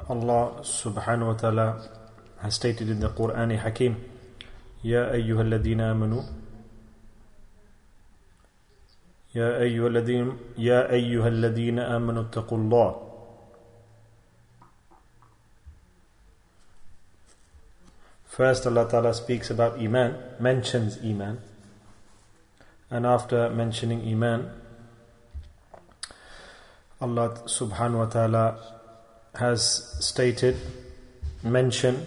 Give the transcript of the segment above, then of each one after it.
Allah subhanahu wa ta'ala has stated in the Quran Hakim, Ya ayyuha alladhina amanu, Ya ayyuha alladhina amanu attaqullah. First Allah Ta'ala speaks about Iman, mentions Iman, and after mentioning Iman, Allah subhanahu wa ta'ala has stated, mention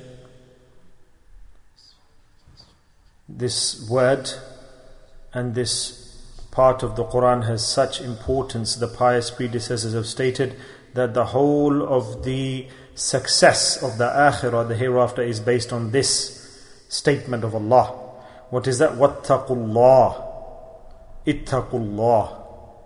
this word, and this part of the Quran has such importance. The pious predecessors have stated that the whole of the success of the akhirah, the hereafter, is based on this statement of Allah. What is that? Wattaqullah, ittaqullah.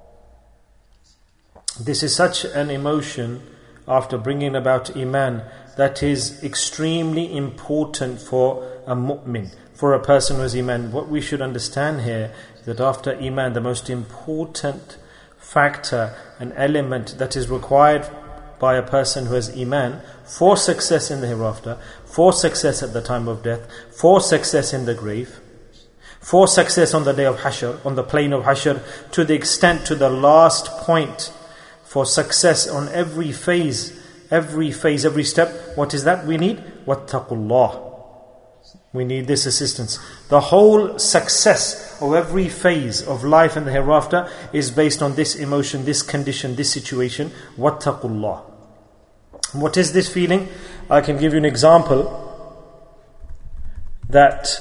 This is such an emotion after bringing about Iman that is extremely important for a mu'min, for a person who has Iman. What we should understand here is that after Iman, the most important factor and element that is required by a person who has Iman for success in the hereafter, for success at the time of death, for success in the grave, for success on the day of Hashr, on the plain of Hashr, to the extent, to the last point, for success on every phase, every step. What is that we need? Wattaqullah. We need this assistance. The whole success of every phase of life and the hereafter is based on this emotion, this condition, this situation. Wattaqullah. What is this feeling? I can give you an example that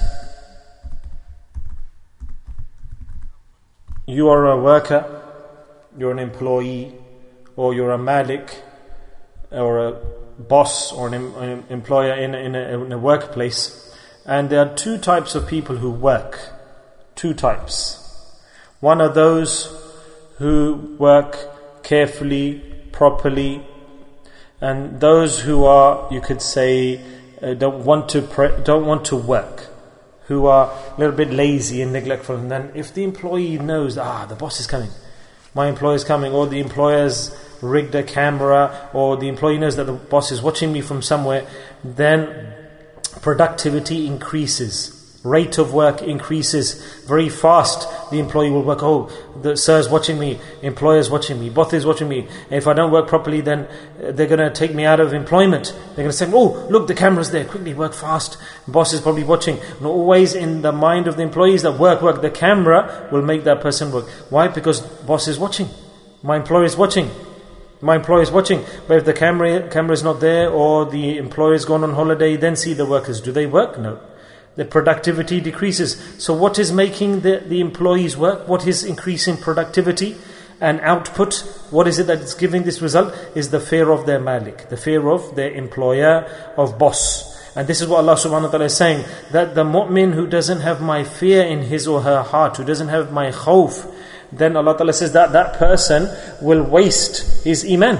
you are a worker, you're an employee, or you're a malik, or a boss, or an employer in a workplace. And there are two types of people who work. Two types. One are those who work carefully, properly, and those who are, you could say, don't want to work, who are a little bit lazy and neglectful. And then if the employee knows, the boss is coming, my employer is coming, or the employer's rigged a camera, or the employee knows that the boss is watching me from somewhere, then productivity increases, rate of work increases very fast. The employee will work, the sir's watching me, employer's watching me, boss is watching me. And if I don't work properly, then they're going to take me out of employment. They're going to say, look, the camera's there, quickly work fast, boss is probably watching. And always in the mind of the employees that work, the camera will make that person work. Why? Because boss is watching, my employer is watching. My employer is watching. But if the camera is not there, or the employer is gone on holiday, then see the workers. Do they work? No. The productivity decreases. So what is making the employees work? What is increasing productivity and output? What is it that is giving this result? Is the fear of their malik, the fear of their employer, of boss. And this is what Allah subhanahu wa ta'ala is saying, that the mu'min who doesn't have my fear in his or her heart, who doesn't have my khawf, then Allah Ta'ala says that person will waste his Iman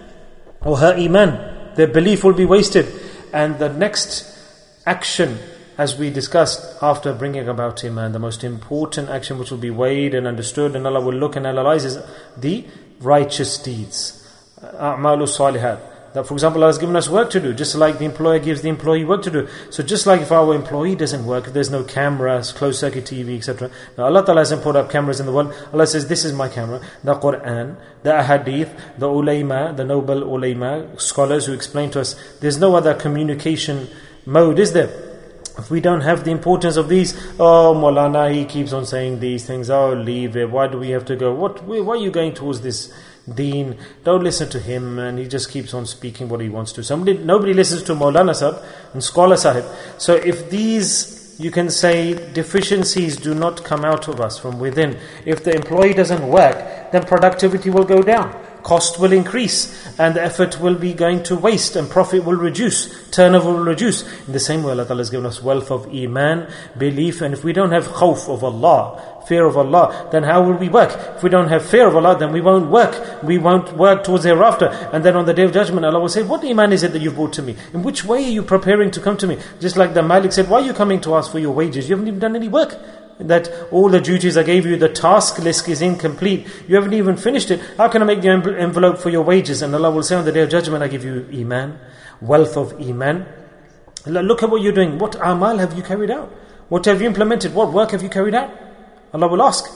or her Iman. Their belief will be wasted. And the next action, as we discussed after bringing about Iman, the most important action which will be weighed and understood, and Allah will look and analyze, is the righteous deeds. A'malu salihat. That, for example, Allah has given us work to do, just like the employer gives the employee work to do. So just like if our employee doesn't work, if there's no cameras, closed circuit TV, etc. Now Allah Ta'ala hasn't put up cameras in the world. Allah says, this is my camera. The Quran, the Ahadith, the ulama, the noble ulama, scholars who explain to us, there's no other communication mode, is there? If we don't have the importance of these, Maulana, he keeps on saying these things, leave it, why do we have to go? Why are you going towards this deen? Don't listen to him, and he just keeps on speaking what he wants to. Nobody listens to Maulana Sahib and Scholar Sahib. So if these, you can say, deficiencies do not come out of us from within, if the employee doesn't work, then productivity will go down, cost will increase, and the effort will be going to waste, and profit will reduce, turnover will reduce. In the same way, Allah Ta'ala has given us wealth of Iman, belief, and if we don't have khawf of Allah, fear of Allah, then how will we work? If we don't have fear of Allah, then we won't work. We won't work towards hereafter. And then on the Day of Judgment, Allah will say, what Iman is it that you've brought to me? In which way are you preparing to come to me? Just like the Malik said, why are you coming to ask for your wages? You haven't even done any work. That all the duties I gave you, the task list is incomplete. You haven't even finished it. How can I make the envelope for your wages? And Allah will say on the Day of Judgment, I give you Iman. wealth of iman. Look at what you're doing. What amal have you carried out? What have you implemented? What work have you carried out? Allah will ask.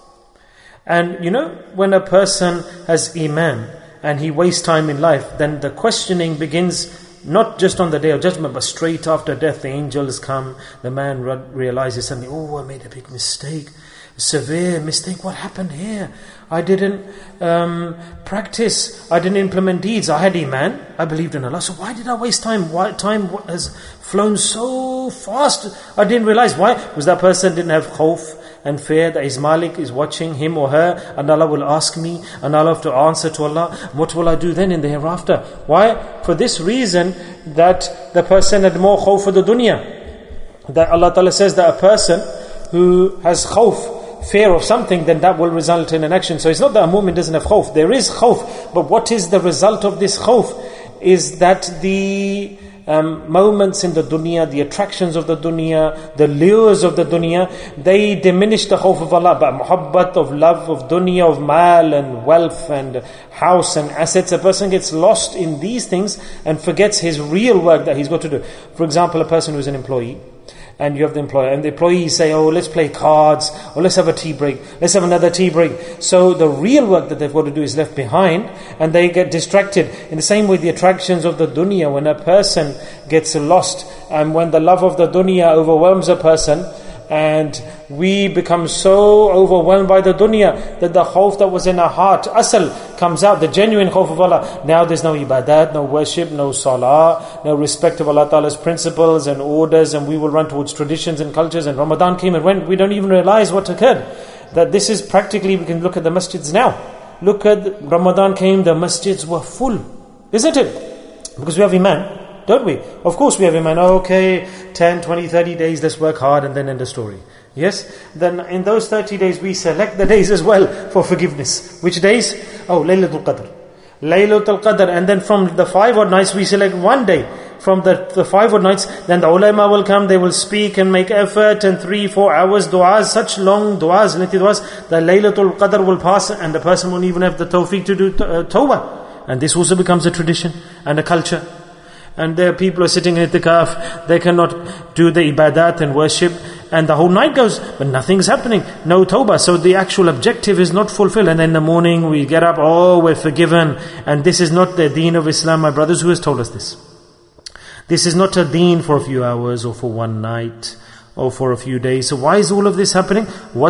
And when a person has iman and he wastes time in life, then the questioning begins not just on the day of judgment, but straight after death. The angels come, the man realizes suddenly, oh, I made a big mistake, severe mistake. What happened here? I didn't practice, I didn't implement deeds. I had iman, I believed in Allah, so why did I waste time? Why time has flown so fast? I didn't realize. Why? Because that person didn't have khawf and fear that his Malik is watching him or her, and Allah will ask me, and I'll have to answer to Allah. What will I do then in the hereafter? Why? For this reason, that the person had more khawf for the dunya. That Allah Ta'ala says that a person who has khawf, fear of something, then that will result in an action. So it's not that a mu'min doesn't have khawf. There is khawf, but what is the result of this khawf? Is that the moments in the dunya, the attractions of the dunya, the lures of the dunya, they diminish the khawf of Allah. But muhabbat of love of dunya, of mal and wealth and house and assets, a person gets lost in these things and forgets his real work that he's got to do. For example, a person who's an employee, and you have the employer, and the employees say, oh, let's play cards, or let's have a tea break, let's have another tea break. So the real work that they've got to do is left behind, and they get distracted. In the same way, the attractions of the dunya, when a person gets lost, and when the love of the dunya overwhelms a person, and we become so overwhelmed by the dunya that the khawf that was in our heart, asal, comes out, the genuine khawf of Allah. Now there's no ibadat, no worship, no salah, no respect of Allah Ta'ala's principles and orders, and we will run towards traditions and cultures. And Ramadan came and went, we don't even realize what occurred. That this is practically, we can look at the masjids now. Look at Ramadan came, the masjids were full, isn't it? Because we have iman. Don't we? Of course we have iman. Okay, 10, 20, 30 days, let's work hard and then end the story. Yes? Then in those 30 days, we select the days as well for forgiveness. Which days? Oh, Laylatul Qadr. Laylatul Qadr. And then from the 5 odd nights, we select one day. From the 5 odd nights, then the ulama will come, they will speak and make effort, and 3-4 hours du'as, such long du'as, lengthy du'as, the Laylatul Qadr will pass and the person won't even have the tawfiq to do tawbah. And this also becomes a tradition and a culture. And there are people who are sitting in itikaf, they cannot do the ibadat and worship, and the whole night goes, but nothing's happening, no tawbah. So the actual objective is not fulfilled. And then in the morning we get up, oh, we're forgiven. And this is not the deen of Islam, my brothers. Who has told us this? This is not a deen for a few hours or for one night or for a few days. So why is all of this happening?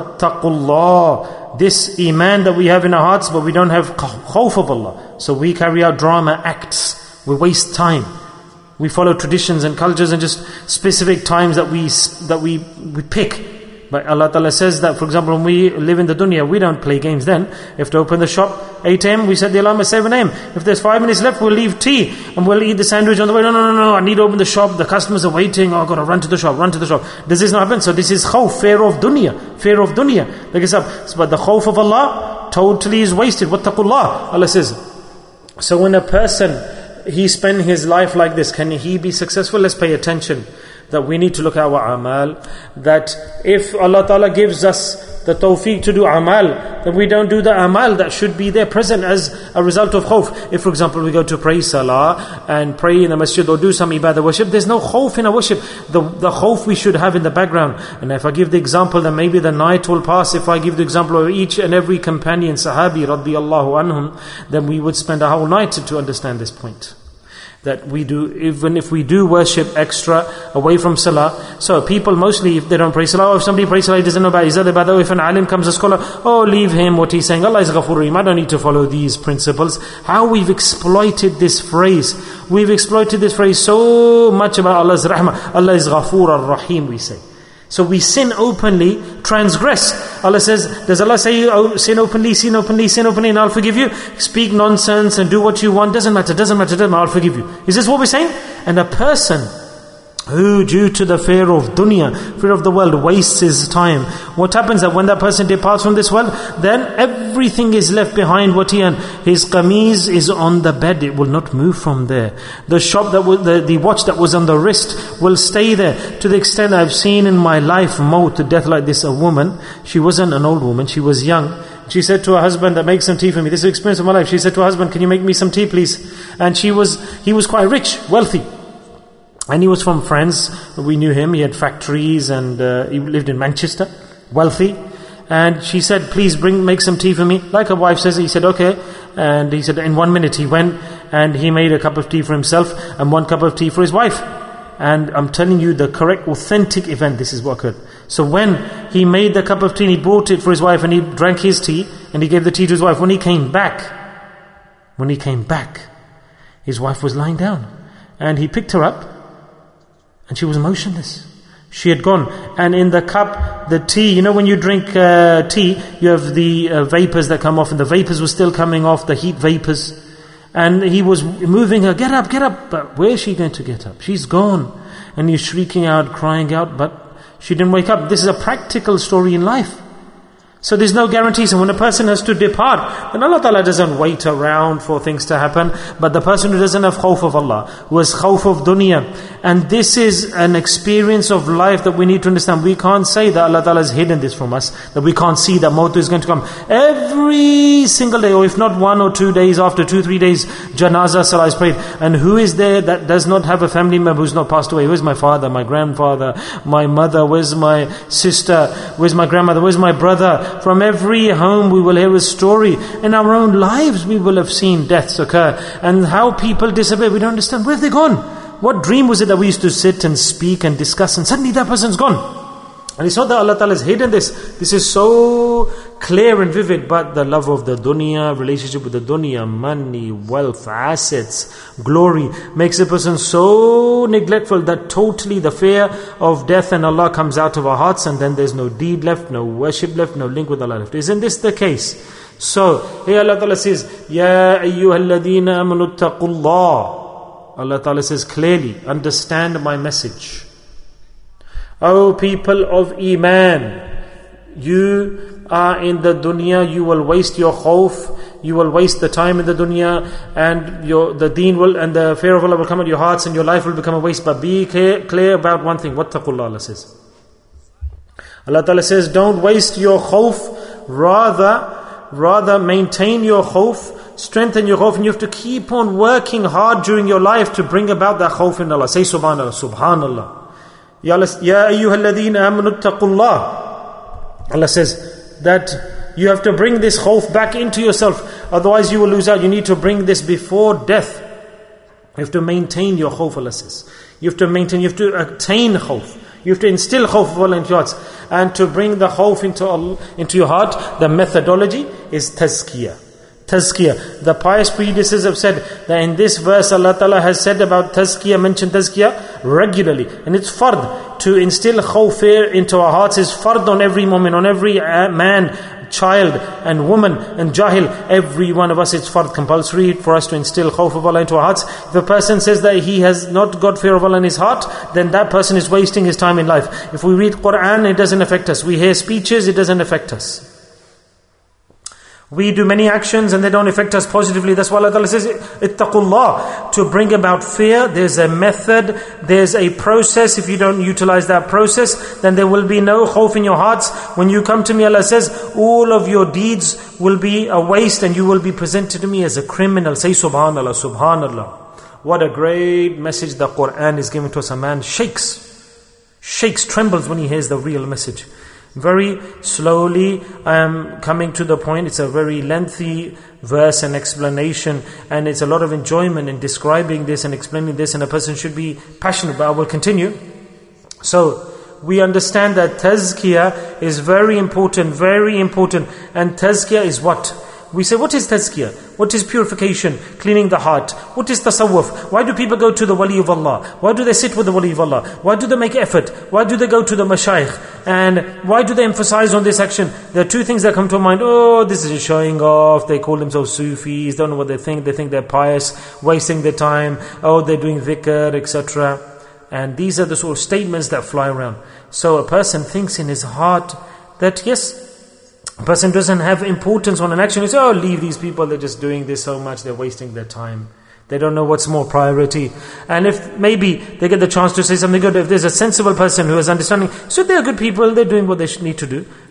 Wattaqullah. This iman that we have in our hearts, but we don't have khawf of Allah. So we carry out drama acts. We waste time. We follow traditions and cultures and just specific times that we pick. But Allah Ta'ala says that, for example, when we live in the dunya, we don't play games then. If to open the shop 8 a.m., we set the alarm at 7 a.m. If there's 5 minutes left, we'll leave tea and we'll eat the sandwich on the way. No, I need to open the shop. The customers are waiting. Oh, I've got to run to the shop. Does this not happen? So this is khawf, fear of dunya. Like it's up. But the khawf of Allah totally is wasted. Wattaqullah, Allah says. So when a person, he spend his life like this, can he be successful? Let's pay attention that we need to look at our amal, that if Allah Ta'ala gives us the tawfiq to do amal, then we don't do the amal that should be there present as a result of khawf. If for example we go to pray salah and pray in the masjid or do some ibadah worship, there's no khawf in our worship. The khawf we should have in the background. And if I give the example, then maybe the night will pass. If I give the example of each and every companion, sahabi radiyallahu anhum, then we would spend a whole night to understand this point. That we do, even if we do worship extra away from salah. So people mostly, if they don't pray salah, or if somebody prays salah, he doesn't know about ibadah. If an alim comes, a scholar, oh, leave him, what he's saying, Allah is Ghafur Rahim, I don't need to follow these principles. How we've exploited this phrase. We've exploited this phrase so much about Allah's rahmah. Allah is Ghafur ar-Rahim, we say. So we sin openly, transgress. Allah says, does Allah say, oh, sin openly, and I'll forgive you? Speak nonsense and do what you want, doesn't matter, I'll forgive you. Is this what we're saying? And a person who, due to the fear of dunya, fear of the world, wastes his time, what happens that when that person departs from this world, then everything is left behind what he earned. His qameez is on the bed, it will not move from there. The shop that was, the watch that was on the wrist will stay there. To the extent I've seen in my life, death like this, a woman, she wasn't an old woman, she was young, She said to her husband, that make some tea for me. This is the experience of my life. She said to her husband, can you make me some tea please? And he was quite rich, wealthy. And he was from France. We knew him. He had factories and he lived in Manchester, wealthy. And she said, please make some tea for me. Like her wife says, he said, okay. And he said, in 1 minute he went and he made a cup of tea for himself and 1 cup of tea for his wife. And I'm telling you the correct, authentic event, this is what occurred. So when he made the cup of tea and he brought it for his wife and he drank his tea and he gave the tea to his wife, when he came back, his wife was lying down. And he picked her up and she was motionless. She had gone. And in the cup, the tea, you know when you drink tea, you have the vapors that come off, and the vapors were still coming off, the heat vapors. And he was moving her, get up. But where is she going to get up? She's gone. And he's shrieking out, crying out, but she didn't wake up. This is a practical story in life. So there's no guarantees. And when a person has to depart, then Allah Ta'ala doesn't wait around for things to happen. But the person who doesn't have khawf of Allah, who has khawf of dunya, and this is an experience of life that we need to understand. We can't say that Allah Ta'ala has hidden this from us, that we can't see that maut is going to come. Every single day, or if not 1 or 2 days after, 2-3 days, janazah salah is prayed. And who is there that does not have a family member who's not passed away? Where's my father, my grandfather, my mother, where's my sister, where's my grandmother, where's my brother? From every home we will hear a story. In our own lives we will have seen deaths occur. And how people disappear, we don't understand. Where have they gone? What dream was it that we used to sit and speak and discuss, and suddenly that person's gone? And it's not that Allah Ta'ala has hidden this. This is so clear and vivid, but the love of the dunya, relationship with the dunya, money, wealth, assets, glory, makes a person so neglectful that totally the fear of death and Allah comes out of our hearts, and then there's no deed left, no worship left, no link with Allah left. Isn't this the case? So, here Allah Ta'ala says, Ya ayyuhalladhina amanu taqullah. Allah Ta'ala says clearly, understand my message. O people of Iman, you are in the dunya, you will waste your khawf, you will waste the time in the dunya, and the deen will, and the fear of Allah will come at your hearts, and your life will become a waste. But be clear about one thing, wattaqullah, Allah says. Allah Ta'ala says, don't waste your khawf, rather maintain your khawf, strengthen your khawf, and you have to keep on working hard during your life to bring about that khawf in Allah. Say subhanallah, subhanallah. Ya ayyuhalladhina amanu taqullah. Allah says that you have to bring this khawf back into yourself, otherwise you will lose out. You need to bring this before death. You have to maintain your khawf, Allah says. You have to attain khawf. You have to instill khawf of Allah into your hearts. And to bring the khawf into your heart, the methodology is tazkiyah. Tazkiyah. The pious predecessors have said that in this verse Allah Ta'ala has said about tazkiyah, mentioned tazkiyah regularly. And it's fard. To instill khawf, fear into our hearts is fard on every moment, on every man, child and woman and jahil. Every one of us, it's fard, compulsory for us to instill khawf of Allah into our hearts. If a person says that he has not got fear of Allah in his heart, then that person is wasting his time in life. If we read Quran, it doesn't affect us. We hear speeches, it doesn't affect us. We do many actions and they don't affect us positively. That's why Allah Ta'ala says, ittaqullah. To bring about fear, there's a method, there's a process. If you don't utilize that process, then there will be no khawf in your hearts. When you come to me, Allah says, all of your deeds will be a waste and you will be presented to me as a criminal. Say subhanallah, subhanallah. What a great message the Quran is giving to us. A man shakes, trembles when he hears the real message. Very slowly I am coming to the point. It's a very lengthy verse and explanation, and it's a lot of enjoyment in describing this and explaining this, and a person should be passionate, but I will continue. So we understand that tazkiyah is very important, and tazkiyah is what? We say, what is tazkiyah? What is purification? Cleaning the heart. What is tasawwuf? Why do people go to the wali of Allah? Why do they sit with the wali of Allah? Why do they make effort? Why do they go to the mashayikh? And why do they emphasize on this action? There are two things that come to mind. Oh, this is just showing off. They call themselves Sufis. Don't know what they think. They think they're pious, wasting their time. Oh, they're doing dhikr, etc. And these are the sort of statements that fly around. So a person thinks in his heart that yes, a person doesn't have importance on an action. He says, oh, leave these people, they're just doing this so much, they're wasting their time. They don't know what's more priority. And if maybe they get the chance to say something good, if there's a sensible person who has understanding, so they're good people, they're doing what they need to do,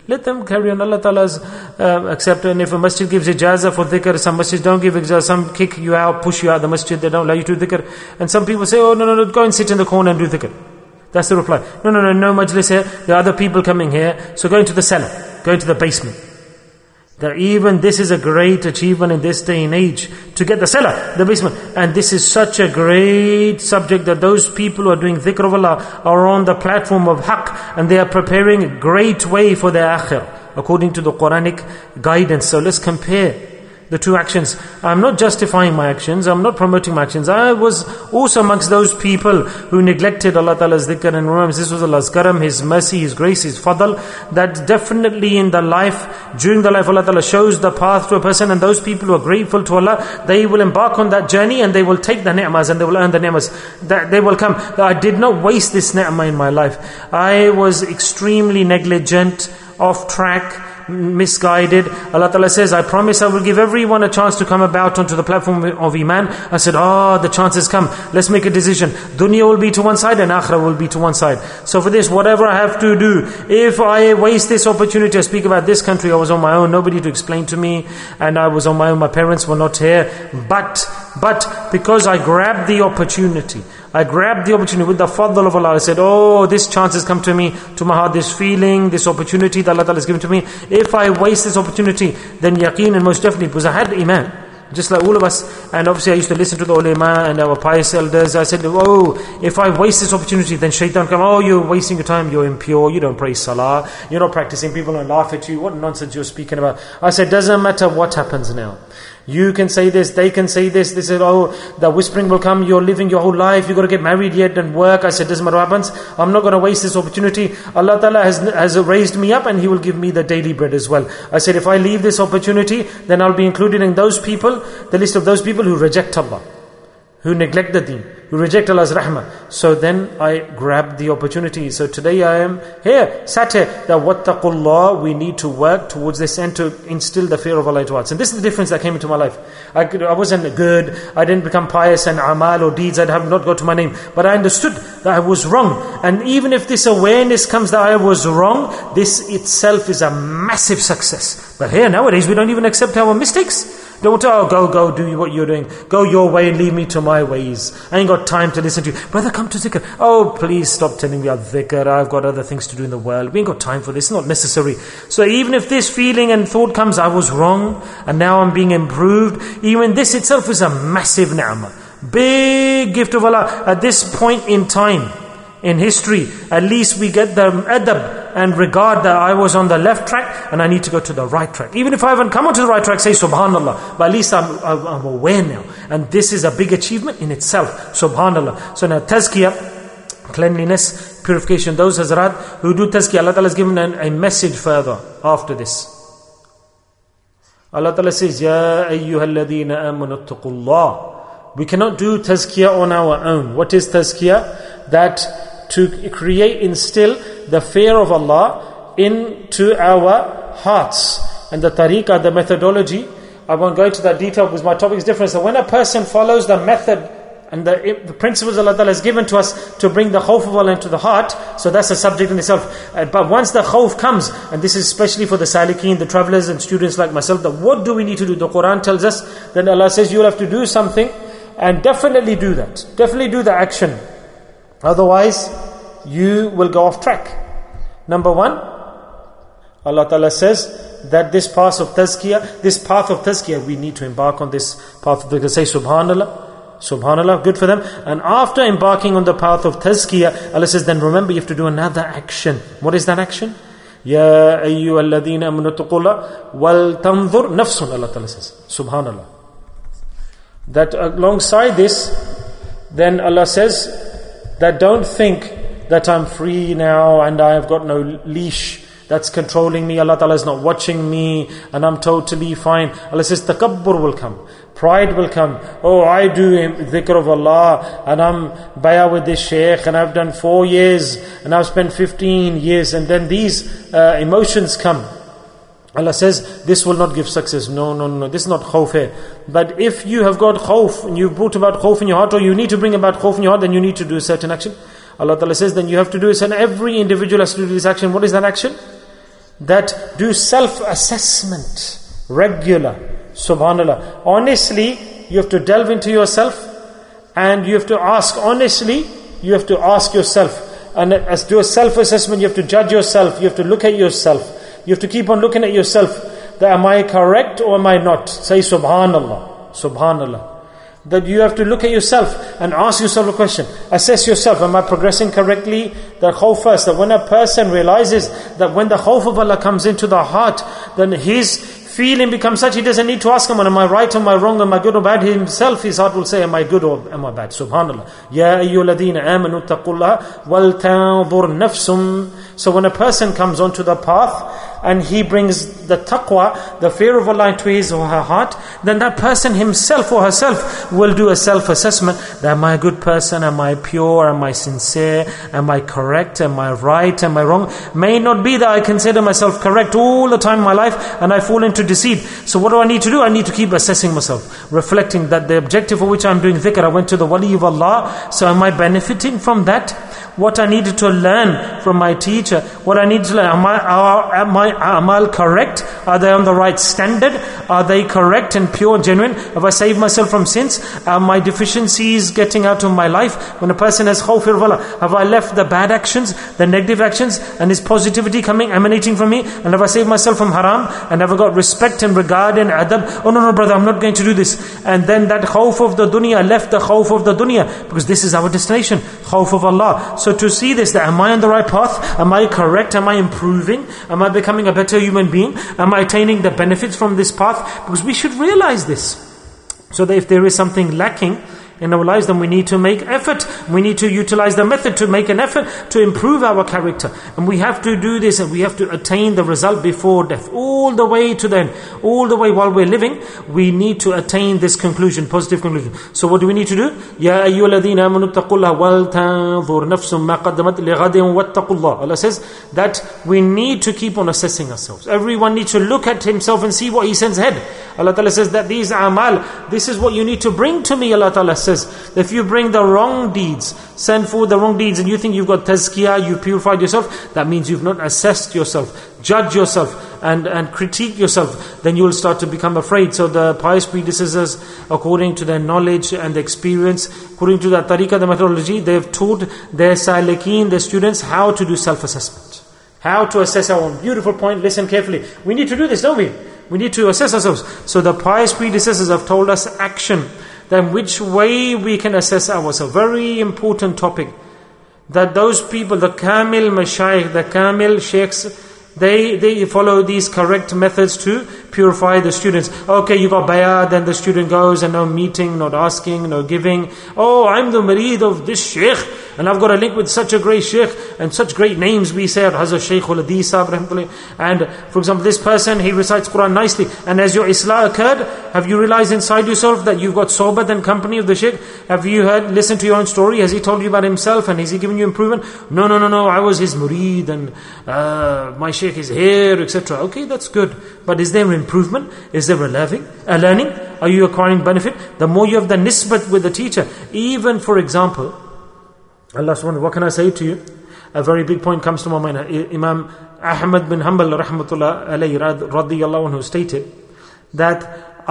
Let them carry on. Allah Ta'ala's accept. And if a masjid gives ijazah for dhikr, some masjids don't give ijazah, some kick you out, push you out the masjid, they don't allow you to do dhikr. And some people say, oh no, go and sit in the corner and do dhikr. That's the reply. No majlis here, there are other people coming here, so go into the cellar, go into the basement. That even this is a great achievement in this day and age, to get the cellar, the basement. And this is such a great subject that those people who are doing dhikr of Allah are on the platform of haqq, and they are preparing a great way for their akhirah, according to the Quranic guidance. So let's compare the two actions. I'm not justifying my actions, I'm not promoting my actions. I was also amongst those people who neglected Allah Ta'ala's dhikr, and remember, this was Allah's karam, His mercy, His grace, His fadl, that definitely in the life, during the life, Allah Ta'ala shows the path to a person, and those people who are grateful to Allah, they will embark on that journey, and they will take the ni'mas, and they will earn the ni'mas. That they will come. I did not waste this ni'mah in my life. I was extremely negligent, off track, misguided. Allah Ta'ala says, I promise I will give everyone a chance to come about onto the platform of Iman. I said, the chance has come. Let's make a decision. Dunya will be to one side and Akhirah will be to one side. So for this, whatever I have to do, if I waste this opportunity, I speak about this country, I was on my own, nobody to explain to me, and I was on my own, my parents were not here. But because I grabbed the opportunity with the fadl of Allah, I said, this chance has come to me, to my heart, this feeling, this opportunity that Allah Ta'ala has given to me. If I waste this opportunity, then yaqeen, and most definitely, because I had iman, just like all of us. And obviously I used to listen to the ulama and our pious elders. I said, if I waste this opportunity, then shaitan come, you're wasting your time, you're impure, you don't pray salah, you're not practicing, people don't laugh at you, what nonsense you're speaking about. I said, doesn't matter what happens now. You can say this, they can say this. They said, the whispering will come, you're living your whole life, you've got to get married yet and work. I said, doesn't matter what happens, I'm not going to waste this opportunity. Allah Ta'ala has raised me up, and He will give me the daily bread as well. I said, if I leave this opportunity, then I'll be included in those people, the list of those people who reject Allah, who neglect the deen, who reject Allah's rahmah. So then I grabbed the opportunity. So today I am here, sat here, that wattaqullah, we need to work towards this and to instill the fear of Allah into us. And this is the difference that came into my life. I wasn't good, I didn't become pious and amal or deeds, I'd have not got to my name. But I understood that I was wrong. And even if this awareness comes that I was wrong, this itself is a massive success. But here nowadays we don't even accept our mistakes. Don't go do what you're doing. Go your way and leave me to my ways. I ain't got time to listen to you. Brother, come to dhikr. Please stop telling me about dhikr. I've got other things to do in the world. We ain't got time for this. It's not necessary. So even if this feeling and thought comes, I was wrong, and now I'm being improved, even this itself is a massive ni'mah. Big gift of Allah. At this point in time, in history, at least we get the adab and regard that I was on the left track and I need to go to the right track. Even if I haven't come onto the right track, say subhanallah, but at least I'm aware now, and this is a big achievement in itself. Subhanallah. So now tazkiyah, cleanliness, purification, those Hazrat who do tazkiyah, Allah Ta'ala has given a message further after this. Allah Ta'ala says, Ya ayyuhalladhina amanu attaqullah. We cannot do tazkiyah on our own. What is tazkiyah? That to instill the fear of Allah into our hearts. And the tariqah, the methodology, I won't go into that detail because my topic is different. So when a person follows the method and the principles Allah Ta'ala has given to us to bring the khawf of Allah into the heart, so that's a subject in itself. But once the khawf comes, and this is especially for the salikeen, the travelers and students like myself, that what do we need to do? The Quran tells us, then Allah says you'll have to do something, and definitely do that. Definitely do the action. Otherwise, you will go off track. Number one, Allah Ta'ala says that this path of tazkiyah, we need to embark on this path of tazkiyah. Say subhanallah, subhanallah, good for them. And after embarking on the path of tazkiyah, Allah says, then remember you have to do another action. What is that action? Ya ayyuhalladhina amanu attaqullah wal tanzur nafsun, Allah Ta'ala says. Subhanallah. That alongside this, then Allah says that don't think that I'm free now and I have got no leash that's controlling me. Allah Ta'ala is not watching me and I'm totally fine. Allah says takabbur will come. Pride will come. I do dhikr of Allah and I'm bayah with this shaykh and I've done 4 years and I've spent 15 years, and then these emotions come. Allah says, this will not give success. No. This is not khawf here. But if you have got khawf and you've brought about khawf in your heart, or you need to bring about khawf in your heart, then you need to do a certain action. Allah Ta'ala says, then you have to do it. And every individual has to do this action. What is that action? that do self-assessment regular. Subhanallah. Honestly, you have to delve into yourself, and you have to ask honestly, you have to ask yourself, and as do a self-assessment, you have to judge yourself, you have to look at yourself, you have to keep on looking at yourself, that am I correct or am I not? Say Subhanallah, Subhanallah. That you have to look at yourself and ask yourself a question. Assess yourself, am I progressing correctly? The khawf first, that when a person realizes that when the khawf of Allah comes into the heart, then his feeling becomes such, he doesn't need to ask him, am I right, am I wrong, am I good or bad? Himself, his heart will say, am I good or am I bad? Subhanallah. Ya ayyuhalladhina amanu taqullaha wal tanzur nafsum. So when a person comes onto the path and he brings the taqwa, the fear of Allah into his or her heart, then that person himself or herself will do a self-assessment. Am I a good person? Am I pure? Am I sincere? Am I correct? Am I right? Am I wrong? May not be that I consider myself correct all the time in my life and I fall into deceit. So what do I need to do? I need to keep assessing myself, reflecting that the objective for which I'm doing dhikr, I went to the wali of Allah, so am I benefiting from that? What I needed to learn from my teacher, what I need to learn, am my amal correct? Are they on the right standard? Are they correct and pure, genuine? Have I saved myself from sins? Are my deficiencies getting out of my life? When a person has khawf of Allah, have I left the bad actions, the negative actions, and is positivity emanating from me? And have I saved myself from haram? And have I got respect and regard and adab? Oh no brother, I'm not going to do this. And then that khawf of the dunya left the khawf of the dunya, because this is our destination, khawf of Allah. So to see this, that am I on the right path? Am I correct? Am I improving? Am I becoming a better human being? Am I attaining the benefits from this path? Because we should realize this. So that if there is something lacking in our lives, then we need to make effort. We need to utilize the method to make an effort to improve our character. And we have to do this, and we have to attain the result before death. All the way to then, all the way while we're living, we need to attain this conclusion, positive conclusion. So what do we need to do? Ya ayyuhalladhina amanu taqullaha wal tanzur nafsum ma qaddamat lighadin wattaqullah. Allah says that we need to keep on assessing ourselves. Everyone needs to look at himself and see what he sends ahead. Allah Ta'ala says that these amal, this is what you need to bring to me. Allah Ta'ala says, if you bring the wrong deeds, send forward the wrong deeds, and you think you've got tazkiyah, you've purified yourself, that means you've not assessed yourself, judge yourself, and critique yourself. Then you will start to become afraid. So the pious predecessors, according to their knowledge and experience, according to the tariqah, the methodology, they have taught their salikin, their students, how to do self-assessment, how to assess our own. Beautiful point, listen carefully. We need to do this, don't we? We need to assess ourselves. So the pious predecessors have told us action, then which way we can assess ourselves. Very important topic. That those people, the Kamil Mashayikh, the Kamil Sheikhs, they follow these correct methods to purify the students. Okay, you got bayah, then the student goes and no meeting, not asking, no giving. Oh, I'm the murid of this sheikh, and I've got a link with such a great sheikh, and such great names we say, Hazrat Shaykh al-Hadith Sahib rahmatullah. And for example, this person, he recites Quran nicely, and as your Islah occurred, have you realized inside yourself that you've got sohbat and company of the sheikh? Have you listened to your own story? Has he told you about himself, and has he given you improvement? No, I was his murid, and my sheikh is here, etc. Okay, that's good. But is there improvement? Is there a learning? Are you acquiring benefit? The more you have the nisbat with the teacher, even for example, Allah subhanahu, what can I say to you? A very big point comes to my mind. Imam Ahmad bin Hanbal rahmatullah alayhi radiyallahu anhu stated that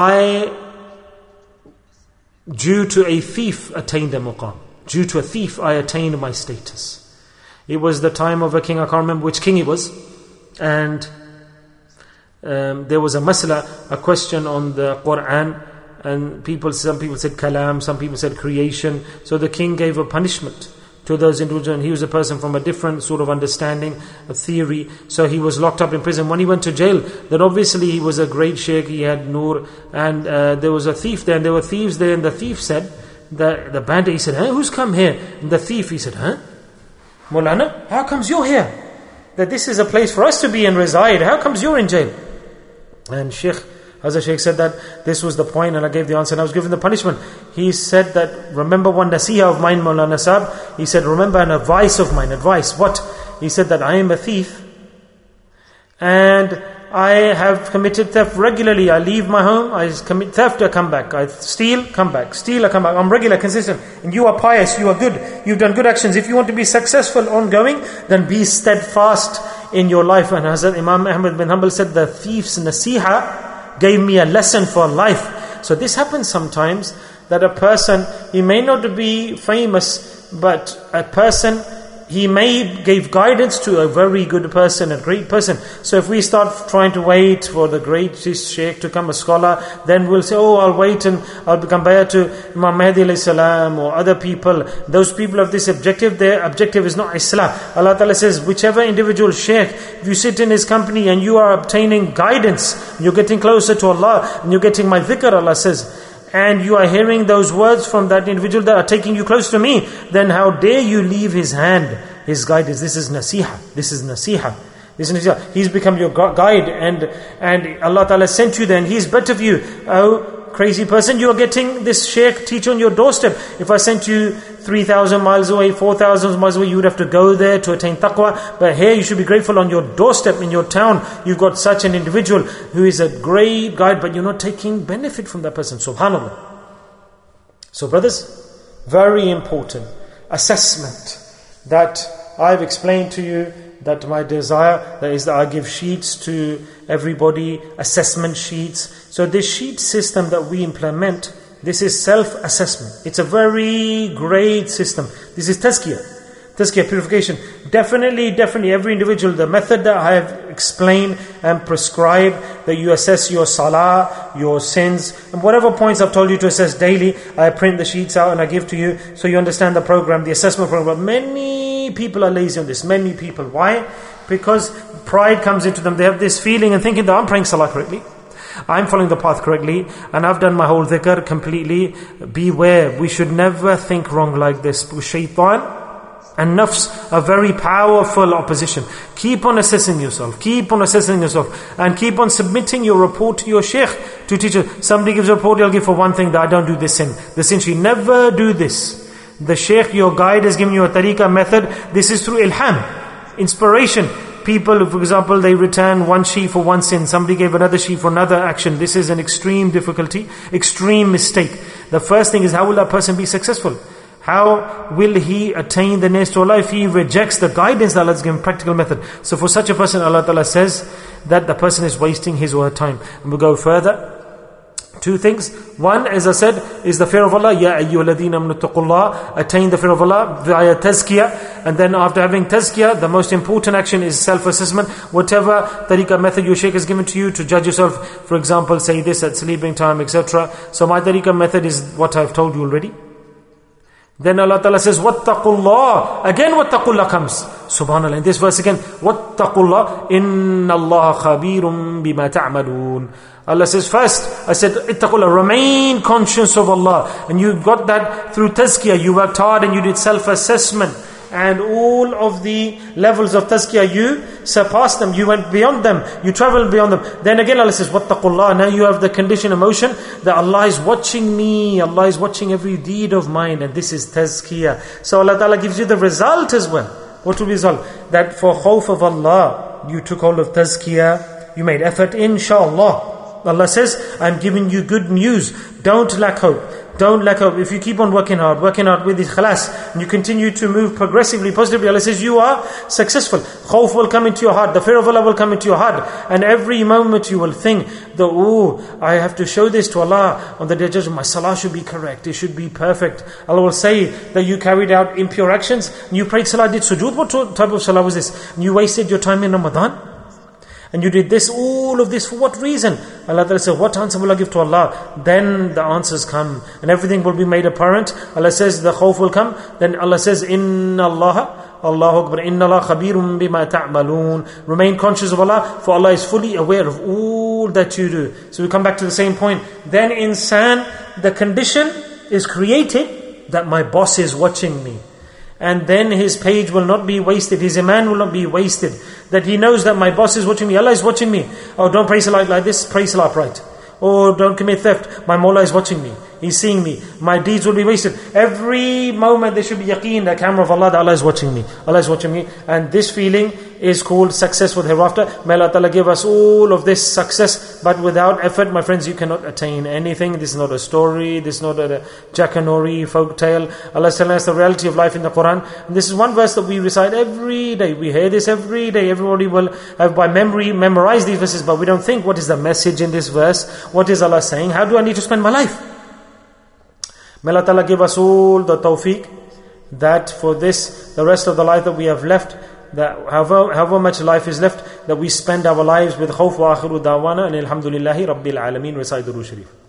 due to a thief attained a muqam. Due to a thief I attained my status. It was the time of a king, I can't remember which king it was, and there was a masla, a question on the Quran, and some people said kalam, some people said creation. So the king gave a punishment to those individuals, and he was a person from a different sort of understanding, a theory. So he was locked up in prison. When he went to jail, then obviously he was a great sheikh, he had nur, and there was a thief there, and there were thieves there, and the thief said, the bandit, he said, who's come here? And the thief, he said, Maulana, how comes you're here? That this is a place for us to be and reside. How comes you're in jail? And Hazrat Shaykh said that this was the point, and I gave the answer, and I was given the punishment. He said that, remember one nasihah of mine, Maulana Sahib. He said, remember an advice of mine. Advice, what? He said that I am a thief, and I have committed theft regularly. I leave my home, I commit theft, I come back. I steal, come back. Steal, I come back. I'm regular, consistent. And you are pious, you are good. You've done good actions. If you want to be successful ongoing, then be steadfast in your life. And Hazrat Imam Ahmad bin Hanbal said, the thief's nasiha gave me a lesson for life. So this happens sometimes, that a person, he may not be famous, but a person, he may give guidance to a very good person, a great person. So if we start trying to wait for the greatest sheikh to come, a scholar, then we'll say, oh, I'll wait and I'll become bayat to Imam Mahdi alayhi salam or other people. Those people have this objective, their objective is not Islah. Allah Ta'ala says, whichever individual sheikh, if you sit in his company and you are obtaining guidance, you're getting closer to Allah, and you're getting my dhikr, Allah says, and you are hearing those words from that individual that are taking you close to me, then how dare you leave his hand, his guidance. This is nasiha. This is nasiha. This is nasiha. He's become your guide, and Allah Ta'ala sent you there, and he's better for you. Oh, crazy person, you are getting this sheikh teacher on your doorstep. If I sent you 3,000 miles away, 4,000 miles away, you would have to go there to attain taqwa. But here you should be grateful on your doorstep in your town. You've got such an individual who is a great guide, but you're not taking benefit from that person. Subhanallah. So brothers, very important assessment that I've explained to you, that my desire, that is that I give sheets to everybody, assessment sheets. So this sheet system that we implement, this is self-assessment. It's a very great system. This is tazkiyah, purification. Definitely every individual, the method that I have explained and prescribed, that you assess your salah, your sins, and whatever points I've told you to assess daily, I print the sheets out and I give to you, so you understand the program, the assessment program. But many people are lazy on this, many people. Why? Because pride comes into them. They have this feeling and thinking that I'm praying salah correctly, I'm following the path correctly, and I've done my whole dhikr completely. Beware, we should never think wrong like this. Shaitan and nafs are very powerful opposition. Keep on assessing yourself, and keep on submitting your report to your sheikh, to teacher. Somebody gives a report, I'll give for one thing, that I don't do this sin. The sin, she never do this. The sheikh, your guide, has given you a tariqah method. This is through ilham, inspiration. People, for example, they return one sheet for one sin. Somebody gave another sheet for another action. This is an extreme difficulty, extreme mistake. The first thing is, how will that person be successful? How will he attain the nearest to Allah if he rejects the guidance that Allah has given, practical method? So for such a person, Allah Ta'ala says that the person is wasting his or her time. And we'll go further. Two things. One, as I said, is the fear of Allah. Ya ayyuhalladhina amanu taqullah. Attain the fear of Allah via tazkiyah. And then after having tazkiyah, the most important action is self-assessment. Whatever tariqah method your shaykh has given to you to judge yourself. For example, say this at sleeping time, etc. So my tariqah method is what I've told you already. Then Allah Ta'ala says, wattaqullah. Again wattaqullah comes. Subhanallah. In this verse again, wattaqullah. Inna Allah khabirum bima ta'malun. Allah says, first, I said, ittaqullah, remain conscious of Allah. And you got that through tazkiyah. You worked hard and you did self-assessment. And all of the levels of tazkiyah, you surpassed them. You went beyond them. You traveled beyond them. Then again Allah says, wattaqullah. Now you have the condition, emotion, that Allah is watching me. Allah is watching every deed of mine. And this is tazkiyah. So Allah Ta'ala gives you the result as well. What will be the result? That for khawf of Allah, you took hold of tazkiyah. You made effort, inshallah. Allah says, I'm giving you good news. Don't lack hope. Don't lack hope. If you keep on working hard with this ikhlas, and you continue to move progressively, positively, Allah says you are successful. Khawf will come into your heart. The fear of Allah will come into your heart. And every moment you will think, I have to show this to Allah on the day of judgment. My salah should be correct. It should be perfect. Allah will say that you carried out impure actions. And you prayed salah, did sujood. What type of salah was this? And you wasted your time in Ramadan. And you did this, all of this, for what reason? Allah Ta'ala says, what answer will I give to Allah? Then the answers come, and everything will be made apparent. Allah says, the khawf will come. Then Allah says, Inna Allah, Allahu Akbar, Inna Allah khabirum bima ta'malun. Remain conscious of Allah, for Allah is fully aware of all that you do. So we come back to the same point. Then insan, the condition is created that my boss is watching me. And then his page will not be wasted, his iman will not be wasted. That he knows that my boss is watching me, Allah is watching me. Oh, don't pray salah like this, pray salah upright. Or don't commit theft, my Mawla is watching me. He's seeing me. My deeds will be wasted. Every moment there should be yaqeen, the camera of Allah, that Allah is watching me. Allah is watching me. And this feeling is called success for the hereafter. May Allah Ta'ala give us all of this success, but without effort, my friends, you cannot attain anything. This is not a story, this is not a Jackanory folk tale. Allah is telling us the reality of life in the Quran. And this is one verse that we recite every day. We hear this every day. Everybody will have by memory memorize these verses, but we don't think, what is the message in this verse? What is Allah saying? How do I need to spend my life? May Allah Ta'ala give us all the tawfiq, that for this, the rest of the life that we have left, that however much life is left, that we spend our lives with khawf wa akhiru da'wana and alhamdulillahi rabbil alameen. Recite Durood Sharif.